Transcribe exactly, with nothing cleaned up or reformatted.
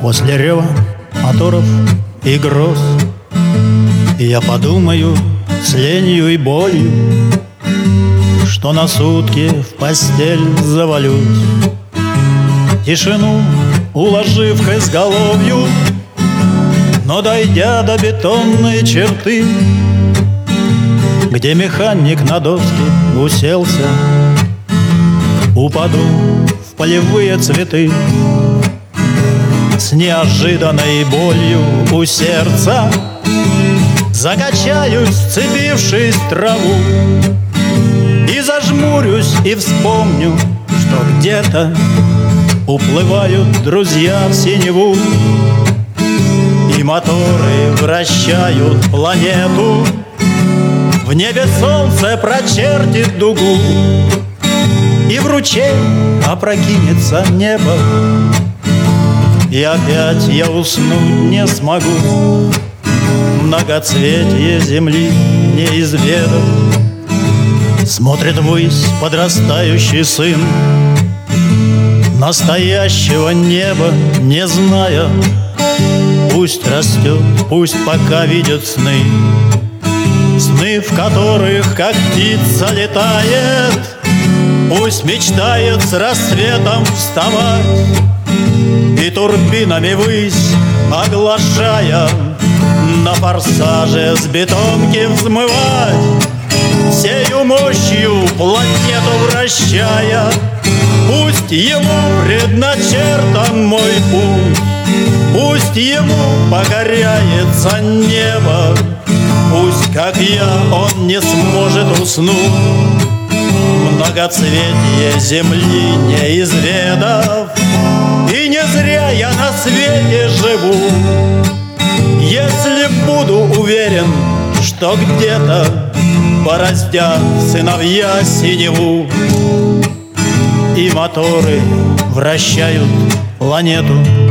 После рева моторов и гроз я подумаю с ленью и болью, что на сутки в постель завалюсь, тишину уложив к изголовью. Но дойдя до бетонной черты, где механик на доске уселся, упаду в полевые цветы с неожиданной болью у сердца. Закачаюсь, вцепившись в траву, и зажмурюсь, и вспомню, что где-то уплывают друзья в синеву, и моторы вращают планету. В небе солнце прочертит дугу, и в ручей опрокинется небо, и опять я уснуть не смогу. Многоцветие земли не изведав, смотрит ввысь подрастающий сын, настоящего неба не зная. Пусть растет, пусть пока видит сны, сны, в которых, как птица, летает. Пусть мечтает с рассветом вставать и турбинами ввысь оглашая, на форсаже с бетонки взмывать, всею мощью планету вращая. Пусть ему предначертан мой путь, пусть ему покоряется небо, пусть, как я, он не сможет уснуть, многоцветие земли не изведав. И не зря я на свете живу, если буду уверен, что где-то бороздят сыновья синеву, и моторы вращают планету.